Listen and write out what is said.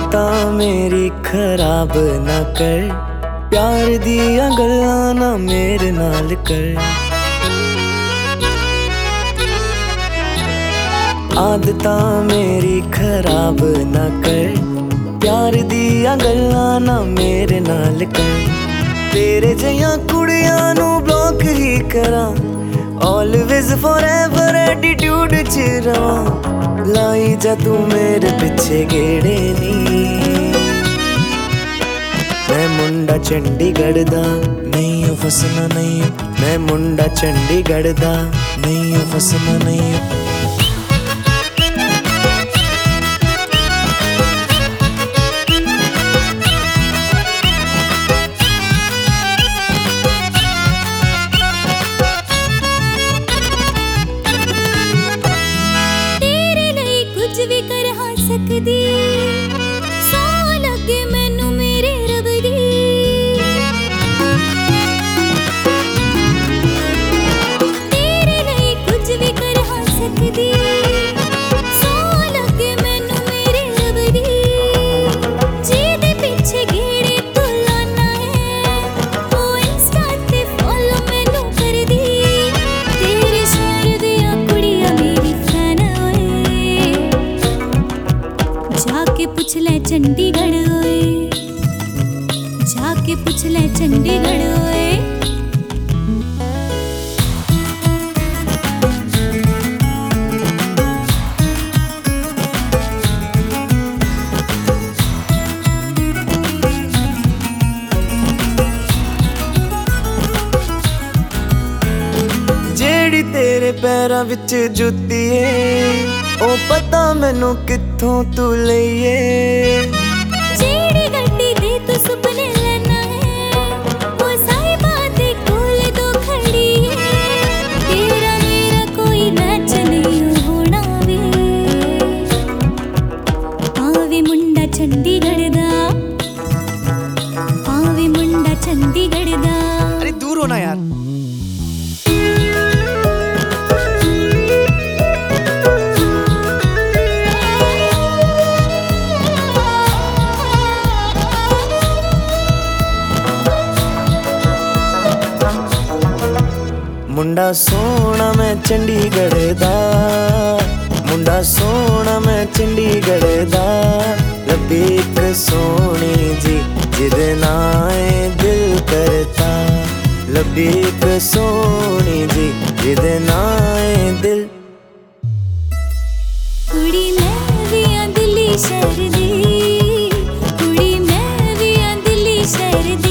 आदतां मेरी खराब ना कर, प्यार दियां गल्लां ना मेरे नाल कर। आदतां मेरी खराब ना कर, प्यार दियां गल्लां ना मेरे नाल कर। तेरे जिहियां कुड़ियां नू ब्लॉक ही करां, ऑलवेज फॉरएवर एटीट्यूड च रवां। लाई जा तू मेरे पिछे गेड़े नी, मैं मुंडा चंडीगढ़ दा नहीं फसना नहीं, मैं मुंडा चंडीगढ़ दा नहीं फसना नहीं। भी कर हाँ सकदी, सौ लगे मैनू मेरे रब दी। तेरे लिए कुछ भी कर हाँ सकदी, सौ लगे मैनू मेरे रब दी। जिहदे पिछे गेड़े तू लाना है, वो इंस्टा ते फॉलो मैनू कर दी। तेरे शहर दियां कुड़ियां मेरी फैन जाके पूछ ले चंडीगढ़ ओए, जाके पूछ ले चंडीगढ़ ओए। जेड़ी तेरे पैरां विच जुत्ती है, ओ पता मैनू कित्थों तू लईए। जेड़ी गड्डी दे तू सुपने लेना है, वो साहिबा दे कोल दो खड़ी है। तेरा मेरा कोई मैच नहीं होना वे, आवे मुंडा चंडीगढ़ दा, आवे मुंडा चंडीगढ़ दा। अरे दूर होना यार। मुंडा सोना मैं चंडीगढ़ दा, मुंडा सोना मैं चंडीगढ़ दा। लब्भी इक सोनी जी जिदे नाल दिल करता, लब्भी इक सोनी जी जिदे नाल दिल। कुड़ी मैं भी आं दिल्ली शहर दी, कुड़ी मैं भी आं दिल्ली शहर दी।